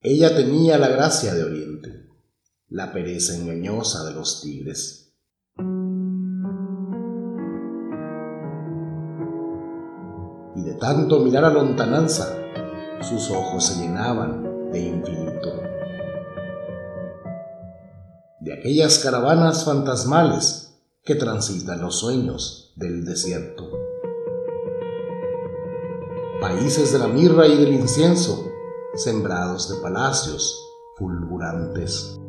Ella tenía la gracia de Oriente, la pereza engañosa de los tigres. Y de tanto mirar a lontananza, sus ojos se llenaban de infinito. De aquellas caravanas fantasmales que transitan los sueños del desierto. Países de la mirra y del incienso, sembrados de palacios fulgurantes.